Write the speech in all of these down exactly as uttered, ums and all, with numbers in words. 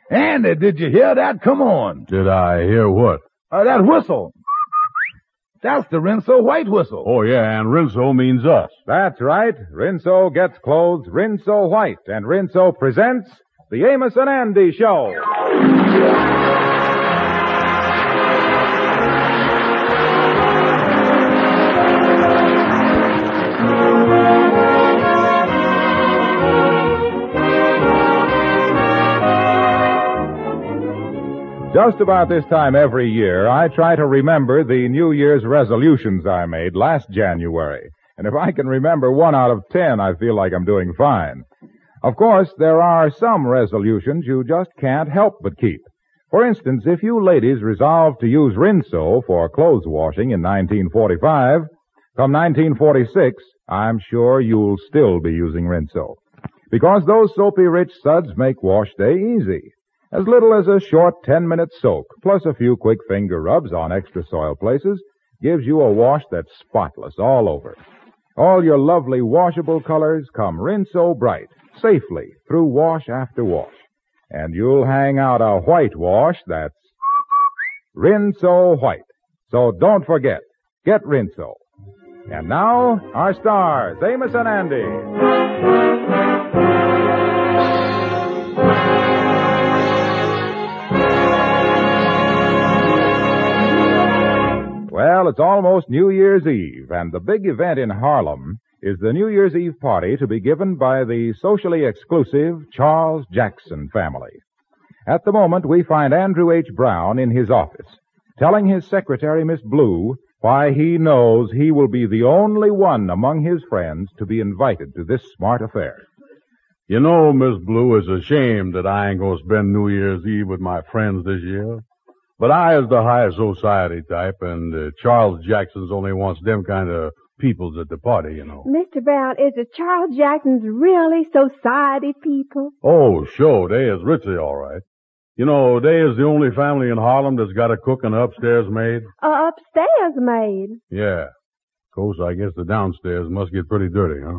Andy, did you hear that? Come on. Did I hear what? Uh, that whistle. That's the Rinso White whistle. Oh, yeah, and Rinso means us. That's right. Rinso gets clothes Rinso White, and Rinso presents the Amos and Andy Show. Just about this time every year, I try to remember the New Year's resolutions I made last January. And if I can remember one out of ten, I feel like I'm doing fine. Of course, there are some resolutions you just can't help but keep. For instance, if you ladies resolve to use Rinso for clothes washing in nineteen forty-five, come nineteen forty-six, I'm sure you'll still be using Rinso. Because those soapy rich suds make wash day easy. As little as a short ten-minute soak, plus a few quick finger rubs on extra soil places, gives you a wash that's spotless all over. All your lovely washable colors come Rinso bright, safely, through wash after wash. And you'll hang out a white wash that's Rinso White. So don't forget, get Rinso. And now, our stars, Amos and Andy. Well, it's almost New Year's Eve, and the big event in Harlem is the New Year's Eve party to be given by the socially exclusive Charles Jackson family. At the moment, we find Andrew H. Brown in his office, telling his secretary, Miss Blue, why he knows he will be the only one among his friends to be invited to this smart affair. You know, Miss Blue, it's a shame that I ain't gonna spend New Year's Eve with my friends this year. But I is the high society type, and uh, Charles Jackson's only wants them kind of peoples at the party, you know. Mister Brown, is it Charles Jackson's really society people? Oh, sure, they is Ritzy, all right. You know, they is the only family in Harlem that's got a cook and an upstairs maid. A upstairs maid? Yeah. Of course, I guess the downstairs must get pretty dirty, huh?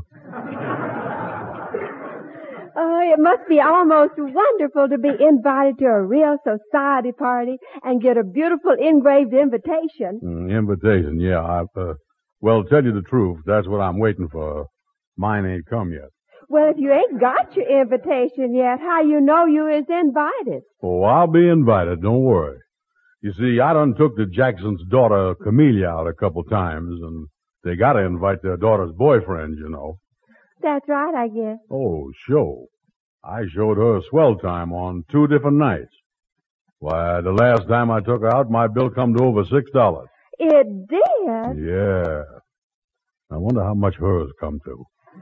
Oh, it must be almost wonderful to be invited to a real society party and get a beautiful engraved invitation. Mm, invitation, yeah. I, uh, well, tell you the truth, that's what I'm waiting for. Mine ain't come yet. Well, if you ain't got your invitation yet, how you know you is invited? Oh, I'll be invited, don't worry. You see, I done took the Jackson's daughter, Camellia, out a couple times, and they gotta invite their daughter's boyfriend, you know. That's right, I guess. Oh, sure. I showed her a swell time on two different nights. Why, the last time I took her out, my bill come to over six dollars. It did? Yeah. I wonder how much hers come to.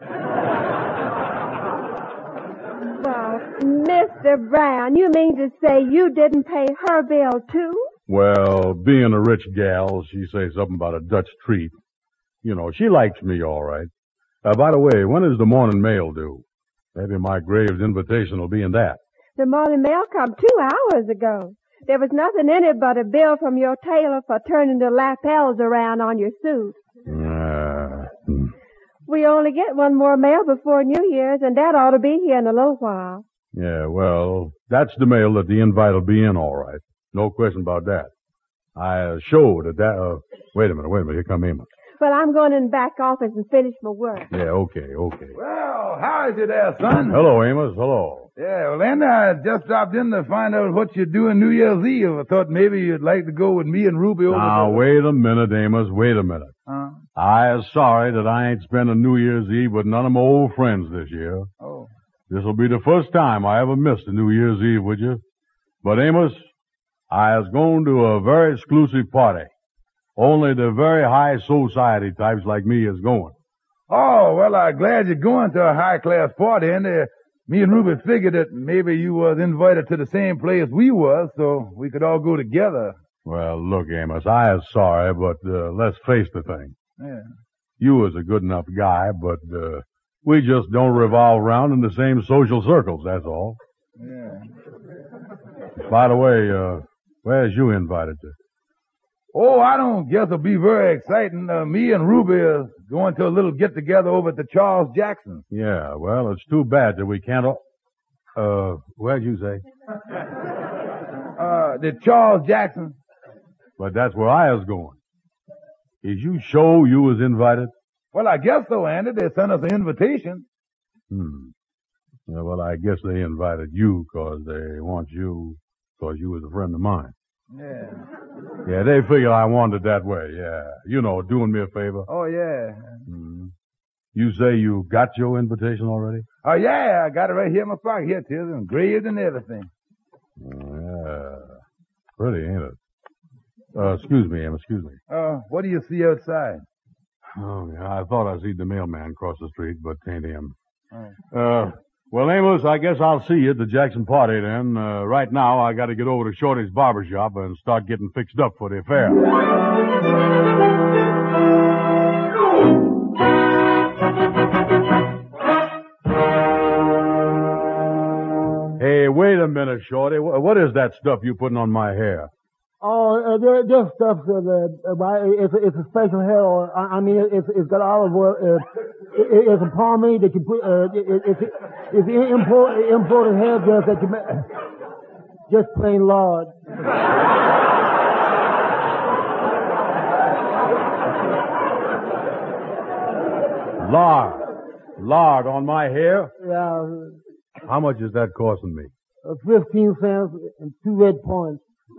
Well, Mister Brown, you mean to say you didn't pay her bill, too? Well, being a rich gal, she say something about a Dutch treat. You know, she likes me all right. Uh, by the way, when is the morning mail due? Maybe my Graves invitation will be in that. The morning mail come two hours ago. There was nothing in it but a bill from your tailor for turning the lapels around on your suit. Uh, hmm. We only get one more mail before New Year's, and that ought to be here in a little while. Yeah, well, that's the mail that the invite will be in, all right. No question about that. I uh, showed that that... Uh, wait a minute, wait a minute. Here come Amos. Well, I'm going in the back office and finish my work. Yeah, okay, okay. Well, how is it there, son? Hello, Amos. Hello. Yeah, well, Andy, I just dropped in to find out what you're doing New Year's Eve. I thought maybe you'd like to go with me and Ruby over Now, there. wait a minute, Amos. Wait a minute. Huh? I is sorry that I ain't spending New Year's Eve with none of my old friends this year. Oh. This'll be the first time I ever missed a New Year's Eve with you. But, Amos, I is going to a very exclusive party. Only the very high society types like me is going. Oh, well, I'm glad you're going to a high-class party, and uh, me and Ruby figured that maybe you was invited to the same place we was, so we could all go together. Well, look, Amos, I is sorry, but uh, let's face the thing. Yeah. You was a good enough guy, but uh, we just don't revolve around in the same social circles, that's all. Yeah. By the way, uh, where's you invited to? Oh, I don't guess it'll be very exciting. Uh, me and Ruby are going to a little get-together over at the Charles Jackson. Yeah, well, it's too bad that we can't... Uh, where'd you say? Uh, the Charles Jackson. But that's where I was going. Is you sure you was invited? Well, I guess so, Andy. They sent us an invitation. Hmm. Yeah, well, I guess they invited you 'cause they want you 'cause you was a friend of mine. Yeah. Yeah, they figured I wanted it that way, yeah. You know, doing me a favor. Oh, yeah. Hmm. You say you got your invitation already? Oh, yeah. I got it right here in my pocket. Here, Tiz, engraved and everything. Yeah. Pretty, ain't it? Uh, excuse me, Em, excuse me. Uh, what do you see outside? Oh, yeah, I thought I seen the mailman cross the street, but ain't him. Oh. Uh, well, Amos, I guess I'll see you at the Jackson party then. Uh, right now, I gotta get over to Shorty's barber shop and start getting fixed up for the affair. Hey, wait a minute, Shorty. What is that stuff you putting on my hair? Oh, uh, there, there's stuff that, uh, uh, it's, it's a special hair oil. I, I mean, it's, it's got olive oil. Uh, it, it's a pomade that you put, uh, it, it's, it's import, imported hair gel that you make, just plain lard. Lard. Lard on my hair? Yeah. How much is that costing me? Uh, fifteen cents and two red points.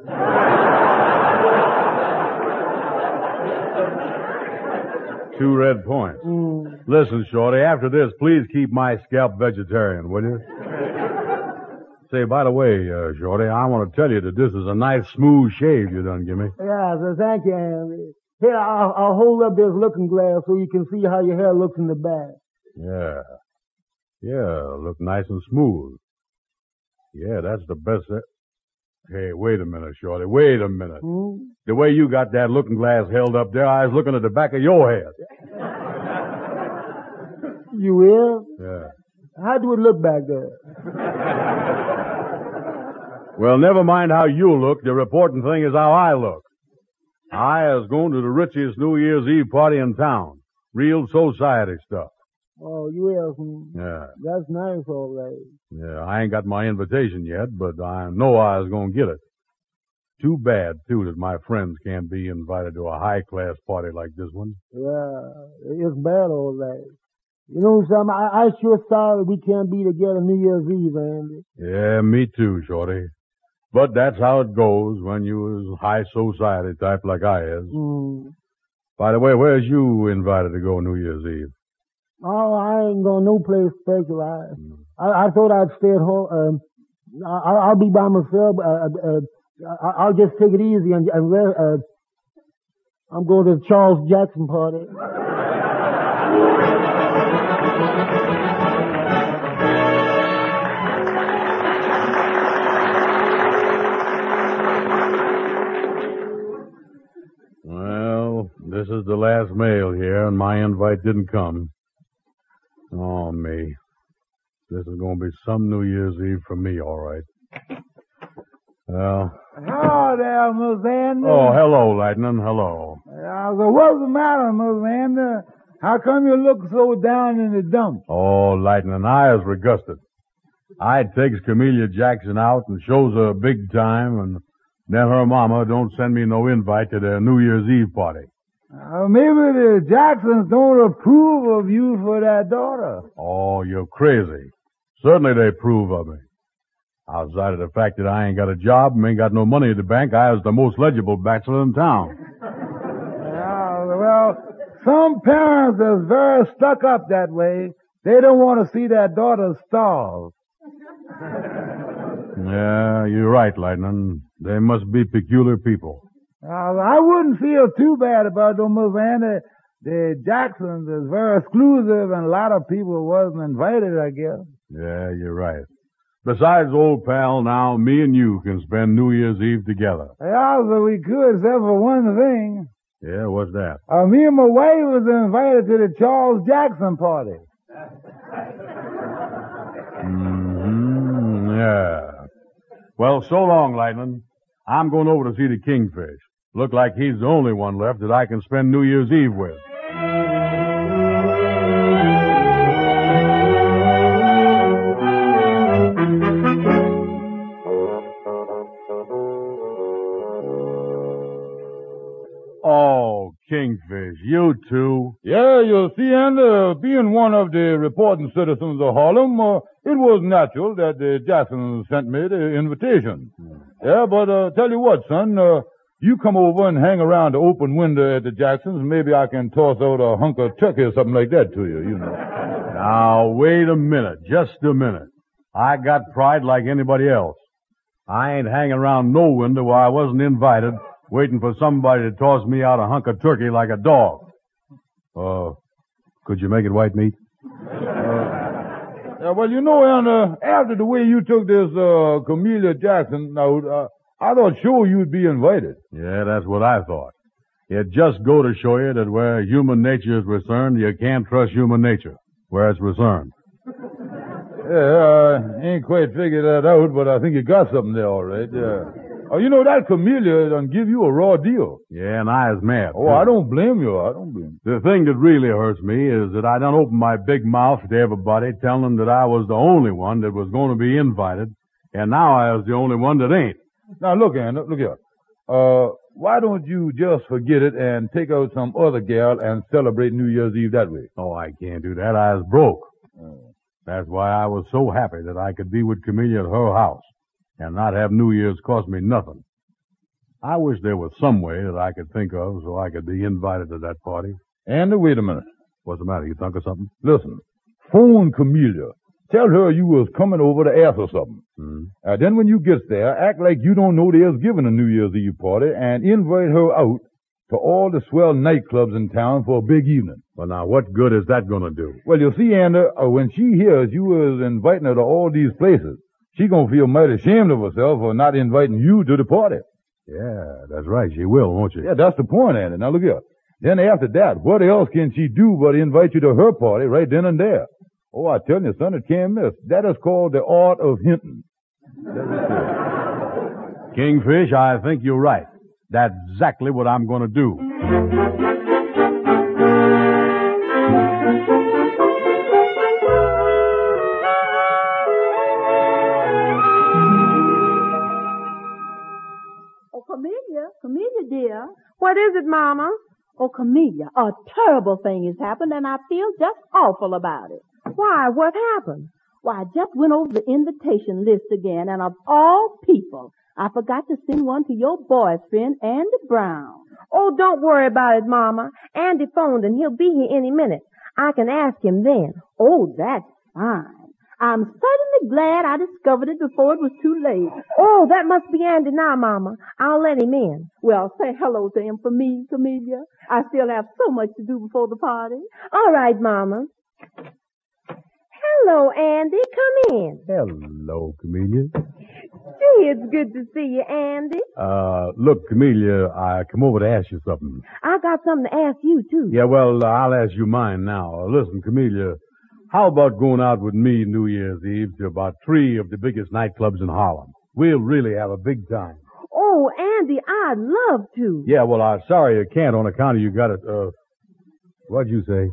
Two red points. Mm. Listen, Shorty, after this, please keep my scalp vegetarian, will you? Say, by the way, uh, Shorty, I want to tell you that this is a nice smooth shave you done give me. Yeah, so thank you, Andy. Here, I'll, I'll hold up this looking glass so you can see how your hair looks in the back. Yeah. Yeah, look nice and smooth. Yeah, that's the best. Hey, wait a minute, Shorty. Wait a minute. Hmm? The way you got that looking glass held up there, I was looking at the back of your head. You will? Yeah. How do it look back there? Well, never mind how you look. The important thing is how I look. I was going to the richest New Year's Eve party in town. Real society stuff. Oh, you will? Hmm. Yeah. That's nice, all right. Yeah, I ain't got my invitation yet, but I know I was going to get it. Too bad, too, that my friends can't be invited to a high-class party like this one. Yeah, it's bad, all right. You know something? I, I sure sorry we can't be together New Year's Eve, Andy. Yeah, me too, Shorty. But that's how it goes when you was high society type like I is. Mm. By the way, where's you invited to go New Year's Eve? Oh, I ain't going no place special. I, Mm. I, I thought I'd stay at home. Um, I, I'll be by myself. Uh, uh, uh, I'll just take it easy and, and uh, I'm going to the Charles Jackson party. Well, this is the last mail here, and my invite didn't come. Oh, me. This is going to be some New Year's Eve for me, all right. Well. Hello there, Miss Andy. Oh, hello, Lightning. Hello. Uh, so what's the matter, Miss Andy? How come you look so down in the dumps? Oh, Lightning, I is regusted. I takes Camellia Jackson out and shows her a big time, and then her mama don't send me no invite to their New Year's Eve party. Uh, maybe the Jacksons don't approve of you for that daughter. Oh, you're crazy. Certainly they approve of me. Outside of the fact that I ain't got a job and ain't got no money at the bank, I was the most legible bachelor in town. Yeah, well, some parents is very stuck up that way. They don't want to see their daughter starve. Yeah, you're right, Lightning. They must be peculiar people. Uh, I wouldn't feel too bad about them, Miss Andy. The Jacksons is very exclusive and a lot of people wasn't invited, I guess. Yeah, you're right. Besides, old pal, now me and you can spend New Year's Eve together. Yeah, so we could, except for one thing. Yeah, what's that? Uh, me and my wife was invited to the Charles Jackson party. Mm-hmm, yeah. Well, so long, Lightning. I'm going over to see the Kingfish. Look like he's the only one left that I can spend New Year's Eve with. Kingfish, you too. Yeah, you see, and uh, being one of the reporting citizens of Harlem, uh, it was natural that the Jacksons sent me the invitation. Hmm. Yeah, but uh, tell you what, son, uh, you come over and hang around the open window at the Jacksons, and maybe I can toss out a hunk of turkey or something like that to you, you know. Now, wait a minute, just a minute. I got pride like anybody else. I ain't hanging around no window where I wasn't invited, waiting for somebody to toss me out a hunk of turkey like a dog. Uh, could you make it white meat? Uh, yeah, well, you know, and uh, after the way you took this uh, Camellia Jackson out, uh, I thought sure you'd be invited. Yeah, that's what I thought. It just go to show you that where human nature is concerned, you can't trust human nature where it's concerned. Yeah, I ain't quite figured that out, but I think you got something there all right. Yeah. Oh, you know, that Camellia done give you a raw deal. Yeah, and I is mad. Oh, I don't blame you. I don't blame you. The thing that really hurts me is that I done opened my big mouth to everybody, telling them that I was the only one that was going to be invited, and now I was the only one that ain't. Now, look, Anna, look here. Uh, why don't you just forget it and take out some other gal and celebrate New Year's Eve that way? Oh, I can't do that. I was broke. Oh. That's why I was so happy that I could be with Camellia at her house and not have New Year's cost me nothing. I wish there was some way that I could think of so I could be invited to that party. Andy, wait a minute. What's the matter? You think of something? Listen, phone Camellia. Tell her you was coming over to ask her something. Mm-hmm. Uh, then when you get there, act like you don't know there's giving a New Year's Eve party and invite her out to all the swell nightclubs in town for a big evening. Well, now, what good is that going to do? Well, you see, Andy, uh, when she hears you was inviting her to all these places, she gonna feel mighty ashamed of herself for not inviting you to the party. Yeah, that's right. She will, won't she? Yeah, that's the point, Andy. Now, look here. Then after that, what else can she do but invite you to her party right then and there? Oh, I tell you, son, it can't miss. That is called the art of hinting. Kingfish, I think you're right. That's exactly what I'm going to do. Oh, Camellia, Camellia, dear. What is it, Mama? Oh, Camellia, a terrible thing has happened, and I feel just awful about it. Why? What happened? Why, I just went over the invitation list again, and of all people, I forgot to send one to your boyfriend, Andy Brown. Oh, don't worry about it, Mama. Andy phoned, and he'll be here any minute. I can ask him then. Oh, that's fine. I'm certainly glad I discovered it before it was too late. Oh, that must be Andy now, Mama. I'll let him in. Well, say hello to him for me, Camellia. I still have so much to do before the party. All right, Mama. Hello, Andy. Come in. Hello, Camellia. Gee, it's good to see you, Andy. Uh, look, Camellia, I come over to ask you something. I got something to ask you, too. Yeah, well, uh, I'll ask you mine now. Uh, listen, Camellia, how about going out with me New Year's Eve to about three of the biggest nightclubs in Harlem? We'll really have a big time. Oh, Andy, I'd love to. Yeah, well, I'm sorry you can't on account of you got it, uh, what'd you say?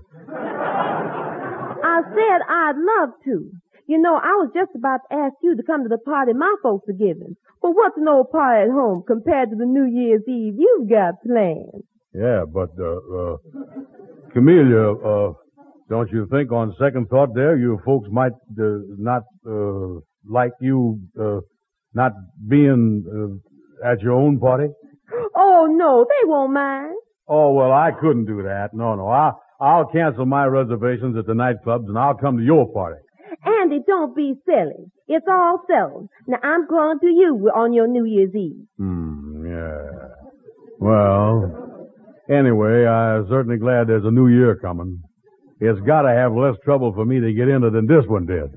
I said I'd love to. You know, I was just about to ask you to come to the party my folks are giving. But what's an old party at home compared to the New Year's Eve you've got planned? Yeah, but, uh, uh, Camellia, uh, don't you think on second thought there, you folks might, uh, not, uh, like you, uh, not being, uh, at your own party? Oh, no, they won't mind. Oh, well, I couldn't do that. No, no, I'll, I'll cancel my reservations at the nightclubs and I'll come to your party. Andy, don't be silly. It's all settled. Now, I'm going to you on your New Year's Eve. Hmm, yeah. Well, anyway, I'm certainly glad there's a new year coming. It's got to have less trouble for me to get into than this one did.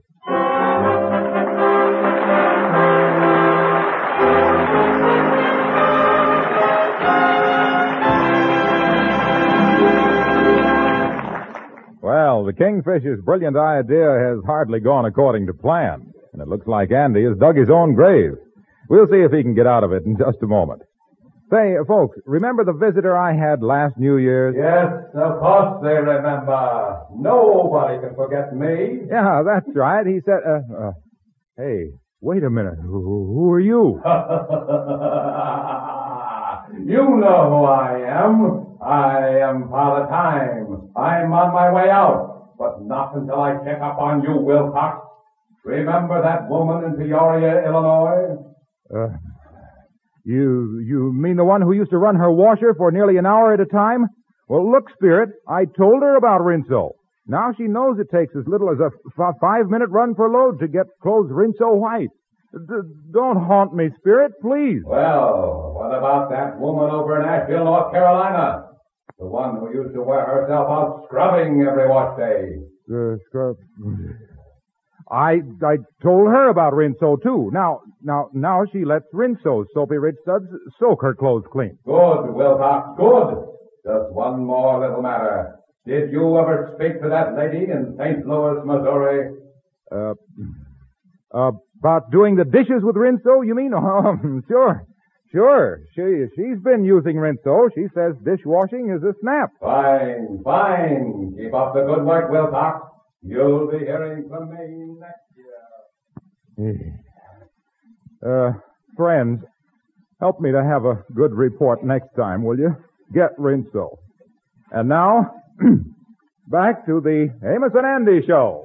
Well, the Kingfish's brilliant idea has hardly gone according to plan, and it looks like Andy has dug his own grave. We'll see if he can get out of it in just a moment. Say, folks, remember the visitor I had last New Year's? Yes, of course they remember. Nobody can forget me. Yeah, that's right. He said, uh, uh hey, wait a minute. Who, who are you? You know who I am. I am Father Time. I'm on my way out, but not until I check up on you, Wilcox. Remember that woman in Peoria, Illinois? Uh, you, you mean the one who used to run her washer for nearly an hour at a time? Well, look, Spirit, I told her about Rinso. Now she knows it takes as little as a f- five-minute run per load to get clothes Rinso white. D- don't haunt me, Spirit, please. Well, what about that woman over in Asheville, North Carolina? The one who used to wear herself out scrubbing every wash day. Uh, scrub. I I told her about Rinso too. Now now now she lets Rinso's soapy rich suds soak her clothes clean. Good, Wilcox, good. Just one more little matter. Did you ever speak to that lady in Saint Louis, Missouri? Uh, uh about doing the dishes with Rinso, you mean? Oh, sure. Sure. She she's been using Rinso. She says dishwashing is a snap. Fine, fine. Keep up the good work, Wilcox. You'll be hearing from me next year. Uh, friends, help me to have a good report next time, will you? Get Rinso. And now, back to the Amos and Andy Show.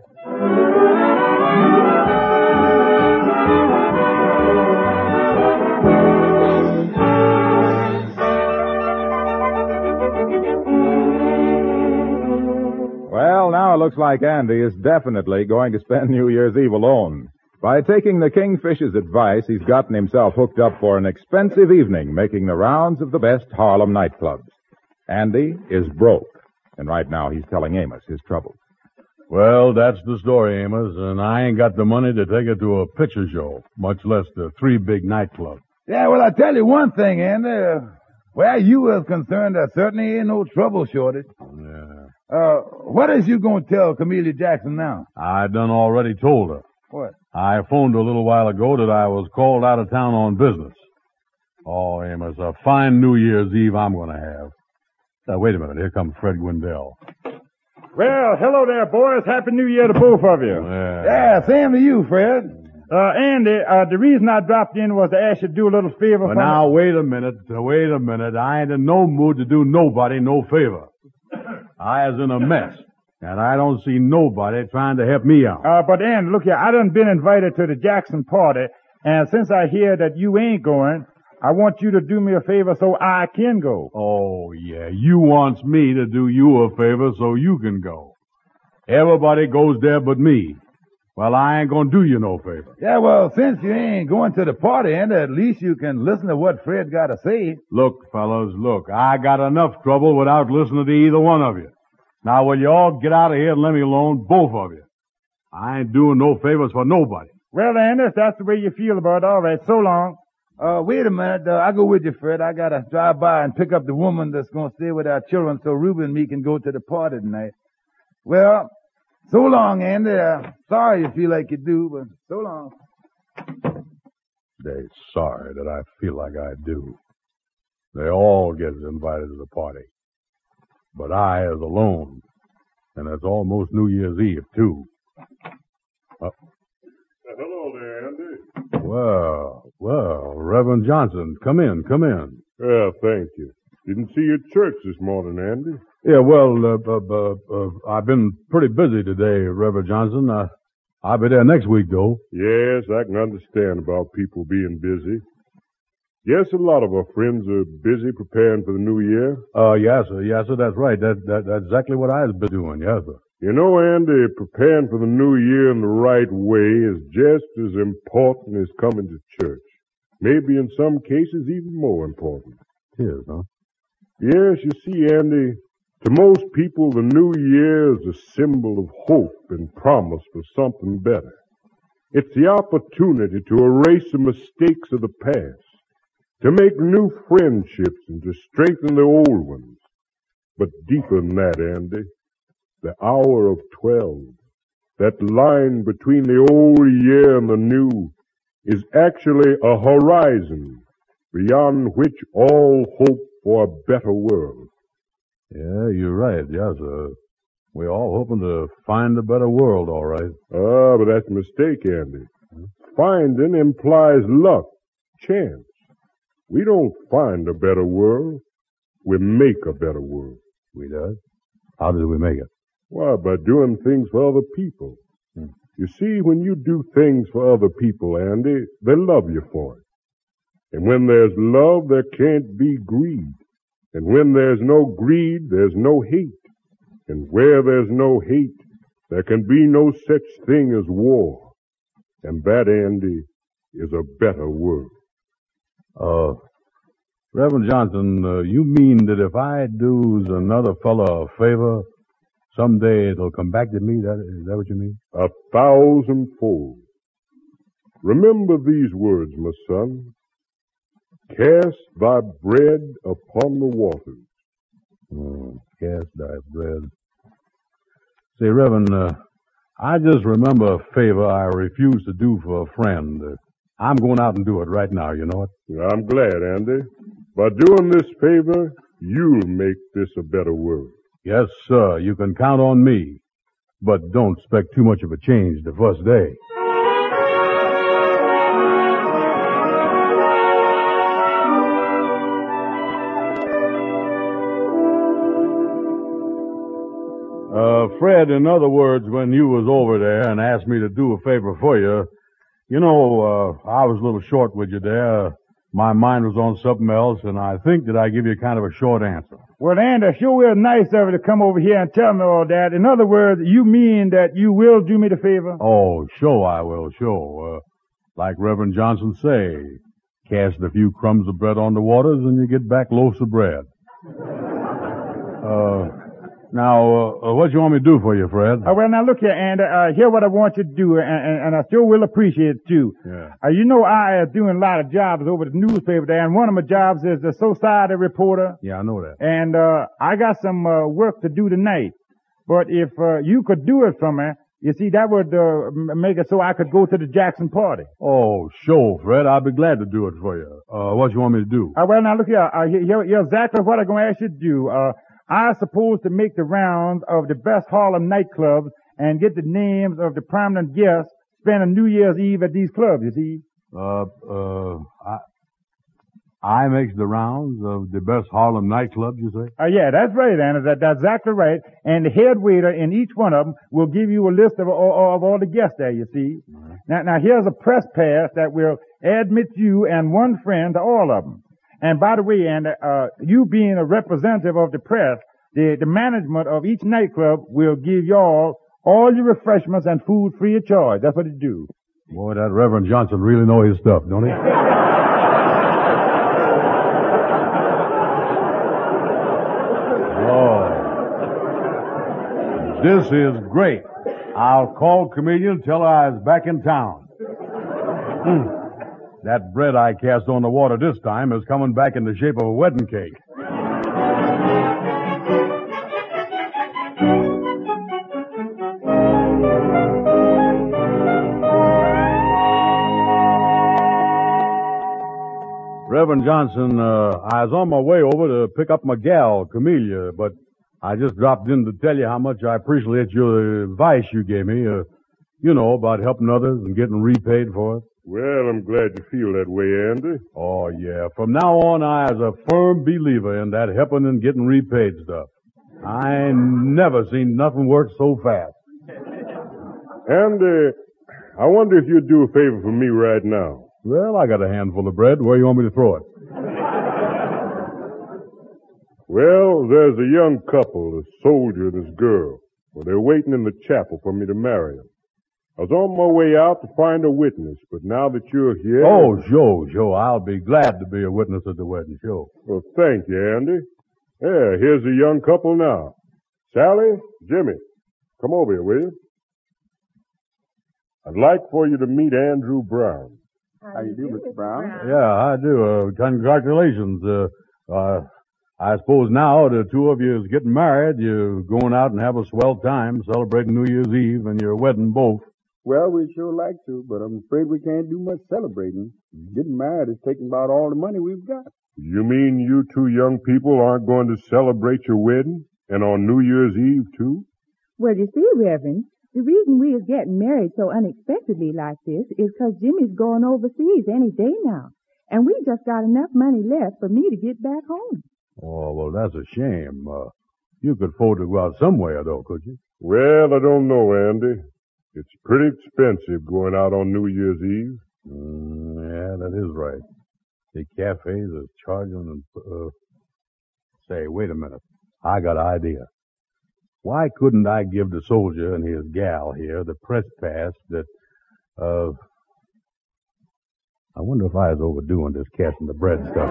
Well, now it looks like Andy is definitely going to spend New Year's Eve alone. By taking the Kingfish's advice, he's gotten himself hooked up for an expensive evening, making the rounds of the best Harlem nightclubs. Andy is broke, and right now he's telling Amos his troubles. Well, that's the story, Amos, and I ain't got the money to take it to a picture show, much less the three big nightclubs. Yeah, well, I tell you one thing, Andy. Uh, where you is concerned, there certainly ain't no trouble shortage. Yeah. Uh, what is you going to tell Camellia Jackson now? I done already told her. What? I phoned a little while ago that I was called out of town on business. Oh, Amos, a fine New Year's Eve I'm going to have. Now, wait a minute. Here comes Fred Gwendell. Well, hello there, boys. Happy New Year to both of you. Yeah. Yeah, same to you, Fred. Uh, Andy, uh, the reason I dropped in was to ask you to do a little favor But for now, me. wait a minute. uh, Wait a minute. I ain't in no mood to do nobody no favor. I is in a mess, and I don't see nobody trying to help me out. Uh, but Andy, look here, I done been invited to the Jackson party, and since I hear that you ain't going, I want you to do me a favor so I can go. Oh, yeah. You wants me to do you a favor so you can go. Everybody goes there but me. Well, I ain't gonna do you no favor. Yeah, well, since you ain't going to the party, Andy, at least you can listen to what Fred got to say. Look, fellas, look. I got enough trouble without listening to either one of you. Now, will you all get out of here and let me alone, both of you? I ain't doing no favors for nobody. Well, Andy, if that's the way you feel about it, all right, so long. Uh, wait a minute. Uh, I'll go with you, Fred. I gotta drive by and pick up the woman that's gonna stay with our children so Ruben and me can go to the party tonight. Well, so long, Andy. Uh, sorry you feel like you do, but so long. They sorry that I feel like I do. They all get invited to the party. But I is alone. And it's almost New Year's Eve, too. Uh, hello there, Andy. well, well, Reverend Johnson, come in, come in. Yeah, thank you. Didn't see you at church this morning, Andy. Yeah, well, uh, uh, uh, uh, I've been pretty busy today, Reverend Johnson. Uh, I'll be there next week, though. Yes, I can understand about people being busy. Yes, a lot of our friends are busy preparing for the new year. Uh, yes, sir, yes, sir, that's right. That, that, that's exactly what I've been doing, yes, sir. You know, Andy, preparing for the new year in the right way is just as important as coming to church. Maybe in some cases even more important. It is, huh? Yes, you see, Andy, to most people, the new year is a symbol of hope and promise for something better. It's the opportunity to erase the mistakes of the past, to make new friendships and to strengthen the old ones. But deeper than that, Andy, the hour of twelve, that line between the old year and the new, is actually a horizon beyond which all hope for a better world. Yeah, you're right, yes, sir. We're all hoping to find a better world, all right. Ah, but that's a mistake, Andy. Finding implies luck, chance. We don't find a better world. we make a better world. We does? How do we make it? Why, by doing things for other people. Hmm. You see, when you do things for other people, Andy, they love you for it. And when there's love, there can't be greed. And when there's no greed, there's no hate. And where there's no hate, there can be no such thing as war. And that, Andy, is a better world. Uh, Reverend Johnson, uh, you mean that if I do's another fella a favor, someday it'll come back to me? That, is that what you mean? A thousandfold. Remember these words, my son. Cast thy bread upon the waters. Oh, cast thy bread. Say, Reverend, uh, I just remember a favor I refused to do for a friend. Uh, I'm going out and do it right now, you know it? I'm glad, Andy. By doing this favor, you'll make this a better world. Yes, sir. You can count on me. But don't expect too much of a change the first day. Uh, Fred, in other words, when you was over there and asked me to do a favor for you, you know, uh, I was a little short with you there. My mind was on something else, and I think that I give you kind of a short answer. Well, Andy, sure is nice of you to come over here and tell me all that. In other words, you mean that you will do me the favor? Oh, sure I will, sure. Uh, like Reverend Johnson say, cast a few crumbs of bread on the waters and you get back loaves of bread. Uh... Now, uh, what do you want me to do for you, Fred? Uh, well, now look here, Andy. Uh, here's what I want you to do, and, and, and I sure will appreciate it too. Yeah. Uh, you know, I am doing a lot of jobs over at the newspaper there, and one of my jobs is the society reporter. Yeah, I know that. And uh, I got some uh, work to do tonight. But if uh, you could do it for me, you see, that would uh, make it so I could go to the Jackson party. Oh, sure, Fred. I'll be glad to do it for you. Uh, what do you want me to do? Uh, well, now look here. Uh, here, here exactly what I'm going to ask you to do. Uh, I'm supposed to make the rounds of the best Harlem nightclubs and get the names of the prominent guests spending New Year's Eve at these clubs, you see. Uh, uh, I, I makes the rounds of the best Harlem nightclubs, you say? Uh, yeah, that's right, Anna. That, that's exactly right. And the head waiter in each one of them will give you a list of, of, of all the guests there, you see. Mm-hmm. Now, now here's a press pass that will admit you and one friend to all of them. And by the way, and uh, you being a representative of the press, the, the management of each nightclub will give y'all all your refreshments and food free of charge. That's what it do. Boy, that Reverend Johnson really know his stuff, don't he? Oh. This is great. I'll call comedian and tell her I was back in town. Mm. That bread I cast on the water this time is coming back in the shape of a wedding cake. Reverend Johnson, uh, I was on my way over to pick up my gal, Camellia, but I just dropped in to tell you how much I appreciate your advice you gave me, uh, you know, about helping others and getting repaid for it. Well, I'm glad you feel that way, Andy. Oh, yeah. From now on, I was a firm believer in that helping and getting repaid stuff. I never seen nothing work so fast. Andy, I wonder if you'd do a favor for me right now. Well, I got a handful of bread. Where you want me to throw it? Well, there's a young couple, a soldier and his girl. Well, they're waiting in the chapel for me to marry them. I was on my way out to find a witness, but now that you're here... Oh, sure, sure. I'll be glad to be a witness at the wedding, sure. Well, thank you, Andy. Yeah, here's a young couple now. Sally, Jimmy, come over here, will you? I'd like for you to meet Andrew Brown. How you do, Mister Brown? Yeah, I do. Uh, congratulations. Uh, uh, I suppose now the two of you is getting married. You're going out and have a swell time celebrating New Year's Eve and your wedding both. Well, we'd sure like to, but I'm afraid we can't do much celebrating. Getting married is taking about all the money we've got. You mean you two young people aren't going to celebrate your wedding? And on New Year's Eve, too? Well, you see, Reverend, the reason we is getting married so unexpectedly like this is 'cause Jimmy's going overseas any day now. And we just got enough money left for me to get back home. Oh, well, that's a shame. Uh, you could afford to go out somewhere, though, could you? Well, I don't know, Andy. It's pretty expensive going out on New Year's Eve. Mm, yeah, that is right. The cafes are charging. Uh, say, wait a minute. I got an idea. Why couldn't I give the soldier and his gal here the press pass that, uh, I wonder if I was overdoing this casting the bread stuff.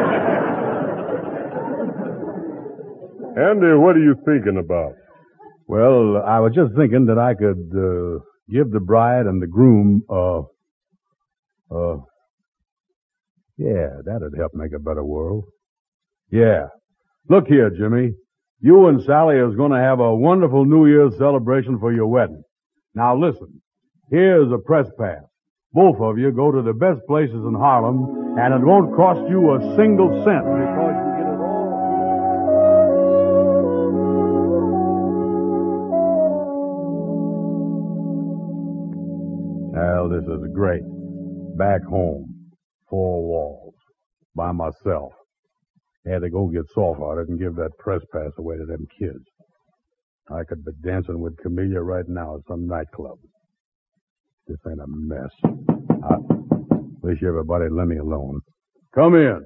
Andy, what are you thinking about? Well, I was just thinking that I could, uh, give the bride and the groom, uh, uh, yeah, that'd help make a better world. Yeah. Look here, Jimmy. You and Sally is going to have a wonderful New Year's celebration for your wedding. Now listen, here's a press pass. Both of you go to the best places in Harlem, and it won't cost you a single cent because you get it all. Well, this is great. Back home, four walls, by myself. Had to go get soft-hearted and give that press pass away to them kids. I could be dancing with Camellia right now at some nightclub. This ain't a mess. I wish everybody'd let me alone. Come in.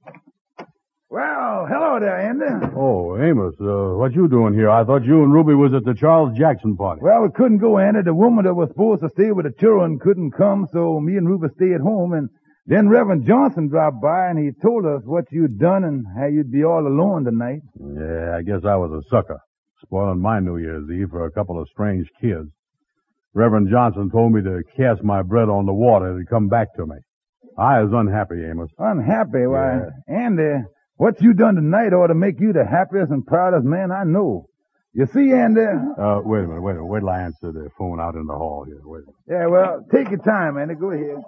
Well, hello there, Andy. Oh, Amos, uh, what you doing here? I thought you and Ruby was at the Charles Jackson party. Well, we couldn't go, Andy. The woman that was supposed to stay with the children couldn't come, so me and Ruby stayed home, and then Reverend Johnson dropped by, and he told us what you'd done and how you'd be all alone tonight. Yeah, I guess I was a sucker, spoiling my New Year's Eve for a couple of strange kids. Reverend Johnson told me to cast my bread on the water to come back to me. I was unhappy, Amos. Unhappy? Why, yeah. Andy, what you done tonight ought to make you the happiest and proudest man I know. You see, Andy? Uh, wait a minute, wait a minute. Wait till I answer the phone out in the hall here. Wait a minute. Yeah, well, take your time, Andy. Go ahead.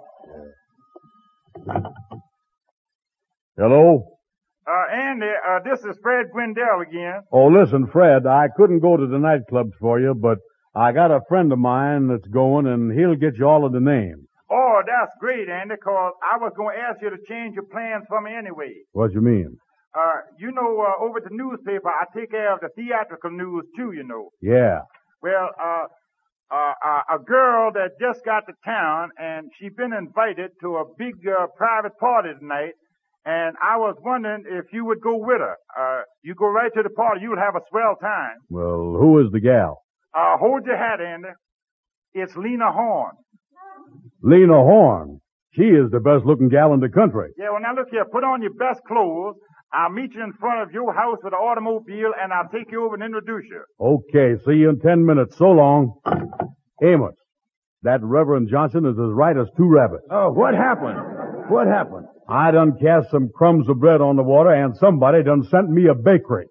Hello? Uh, Andy, uh, this is Fred Gwendell again. Oh, listen, Fred, I couldn't go to the nightclubs for you, but I got a friend of mine that's going, and he'll get you all of the names. Oh, that's great, Andy, 'cause I was going to ask you to change your plans for me anyway. What you mean? Uh, you know, uh, over at the newspaper, I take care of the theatrical news, too, you know. Yeah. Well, uh, uh, uh, a girl that just got to town, and she's been invited to a big uh, private party tonight, and I was wondering if you would go with her. Uh, you go right to the party, you'll have a swell time. Well, who is the gal? Uh, hold your hat, Andy. It's Lena Horne. Lena Horne. She is the best looking gal in the country. Yeah, well, now look here. Put on your best clothes. I'll meet you in front of your house with an automobile, and I'll take you over and introduce you. Okay, see you in ten minutes. So long. Amos, that Reverend Johnson is as right as two rabbits. Oh, what happened? What happened? I done cast some crumbs of bread on the water, and somebody done sent me a bakery.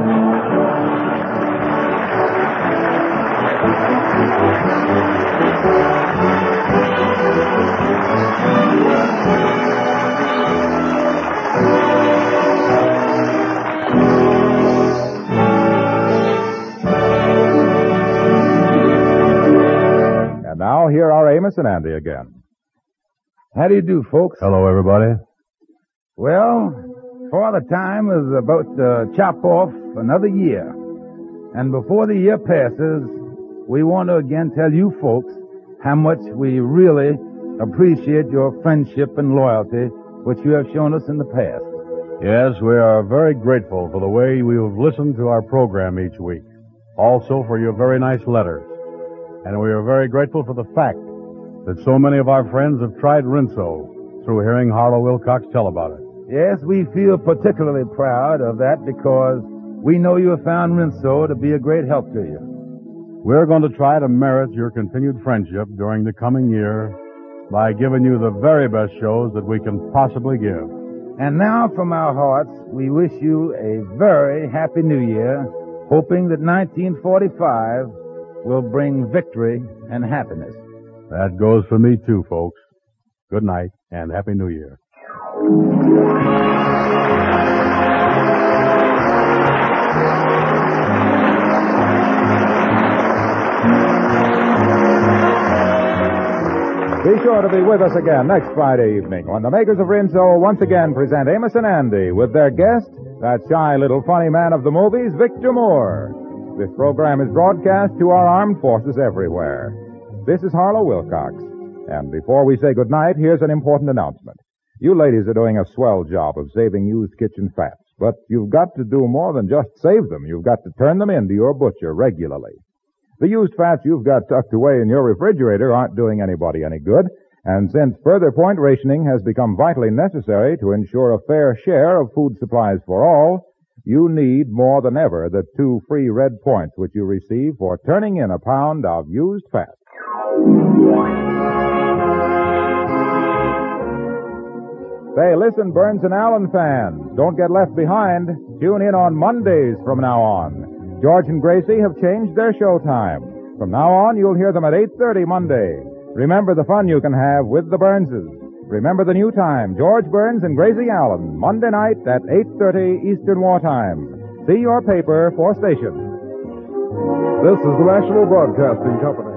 And now here are Amos and Andy again. How do you do, folks? Hello, everybody. Well, Father Time is about to chop off another year. And before the year passes, we want to again tell you folks how much we really appreciate your friendship and loyalty, which you have shown us in the past. Yes, we are very grateful for the way you have listened to our program each week. Also for your very nice letters. And we are very grateful for the fact that so many of our friends have tried Rinso through hearing Harlow Wilcox tell about it. Yes, we feel particularly proud of that because we know you have found Rinso to be a great help to you. We're going to try to merit your continued friendship during the coming year by giving you the very best shows that we can possibly give. And now from our hearts, we wish you a very happy new year, hoping that nineteen forty-five will bring victory and happiness. That goes for me too, folks. Good night and Happy New Year. Be sure to be with us again next Friday evening when the makers of Rinso once again present Amos and Andy with their guest, that shy little funny man of the movies, Victor Moore. This program is broadcast to our armed forces everywhere. This is Harlow Wilcox. And before we say goodnight, here's an important announcement. You ladies are doing a swell job of saving used kitchen fats, but you've got to do more than just save them. You've got to turn them into your butcher regularly. The used fats you've got tucked away in your refrigerator aren't doing anybody any good, and since further point rationing has become vitally necessary to ensure a fair share of food supplies for all, you need more than ever the two free red points which you receive for turning in a pound of used fat. Say, listen, Burns and Allen fans, don't get left behind. Tune in on Mondays from now on. George and Gracie have changed their show time. From now on, you'll hear them at eight thirty Monday. Remember the fun you can have with the Burnses. Remember the new time, George Burns and Gracie Allen, Monday night at eight thirty Eastern Wartime. See your paper for station. This is the National Broadcasting Company.